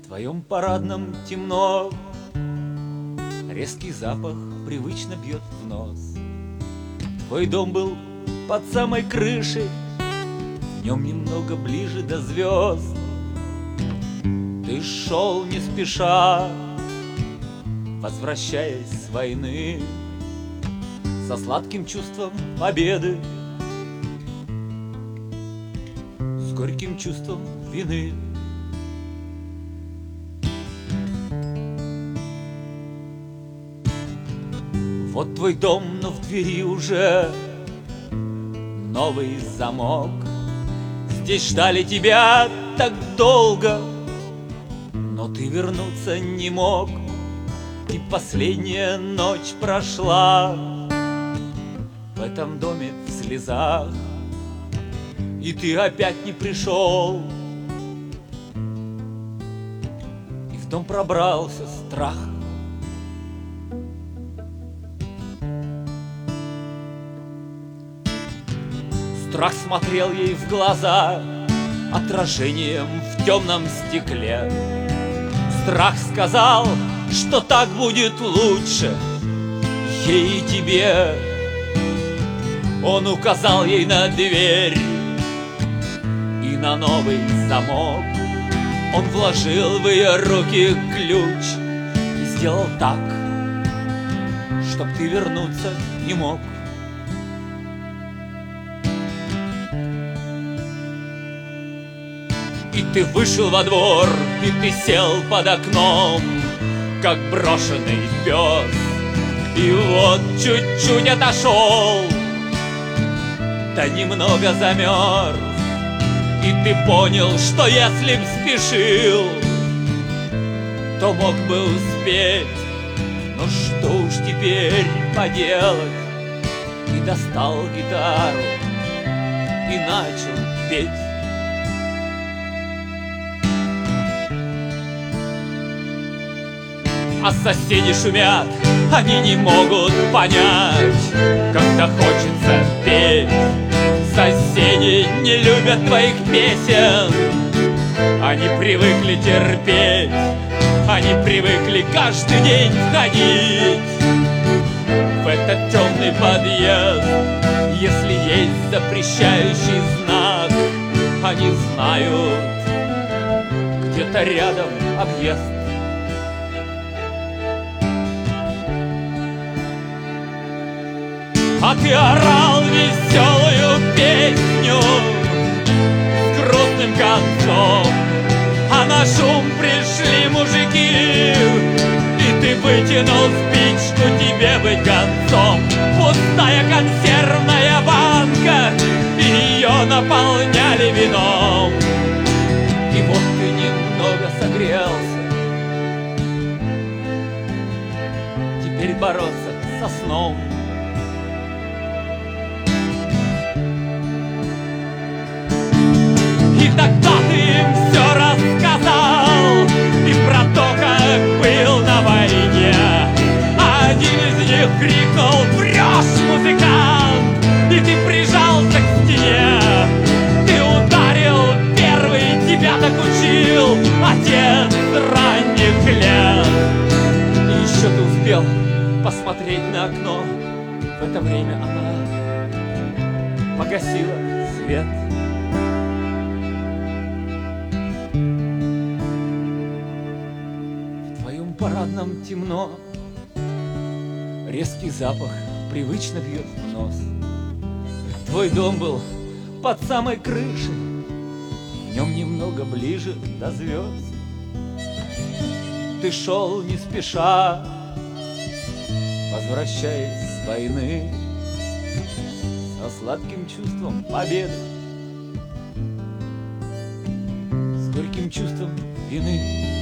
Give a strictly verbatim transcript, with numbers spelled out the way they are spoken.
В твоем парадном темно, резкий запах привычно бьет в нос. Твой дом был под самой крышей, в нем немного ближе до звезд. Ты шел не спеша, возвращаясь с войны, со сладким чувством победы, с горьким чувством вины. Вот твой дом, но в двери уже новый замок. Здесь ждали тебя так долго, но ты вернуться не мог. И последняя ночь прошла в этом доме в слезах, и ты опять не пришел, и в дом пробрался страх. Страх смотрел ей в глаза отражением в темном стекле. Страх сказал, что так будет лучше ей и тебе. Он указал ей на дверь и на новый замок. Он вложил в ее руки ключ и сделал так, чтоб ты вернуться не мог. И ты вышел во двор, и ты сел под окном, как брошенный пес. И вот чуть-чуть отошел, да немного замерз. И ты понял, что если б спешил, то мог бы успеть. Но что уж теперь поделать? И достал гитару и начал петь. А соседи шумят, они не могут понять, когда хочется петь. Соседи не любят твоих песен, они привыкли терпеть, они привыкли каждый день входить в этот темный подъезд. Если есть запрещающий знак, они знают, где-то рядом объезд. А ты орал веселую песню с грустным концом, а на шум пришли мужики, и ты вытянул спичку, тебе быть концом. Пустая консервная банка, и ее наполняли вином. И вот ты немного согрелся, теперь бороться со сном. И тогда ты им все рассказал, и про то, как был на войне. Один из них крикнул: «Врешь, музыкант!» И ты прижался к стене. Ты ударил первый, тебя так учил отец ранних лет. И еще ты успел посмотреть на окно. В это время она погасила свет. В парадном темно, резкий запах привычно бьет в нос. Твой дом был под самой крышей, в нем немного ближе до звезд. Ты шел не спеша, возвращаясь с войны, со сладким чувством победы, с горьким чувством вины.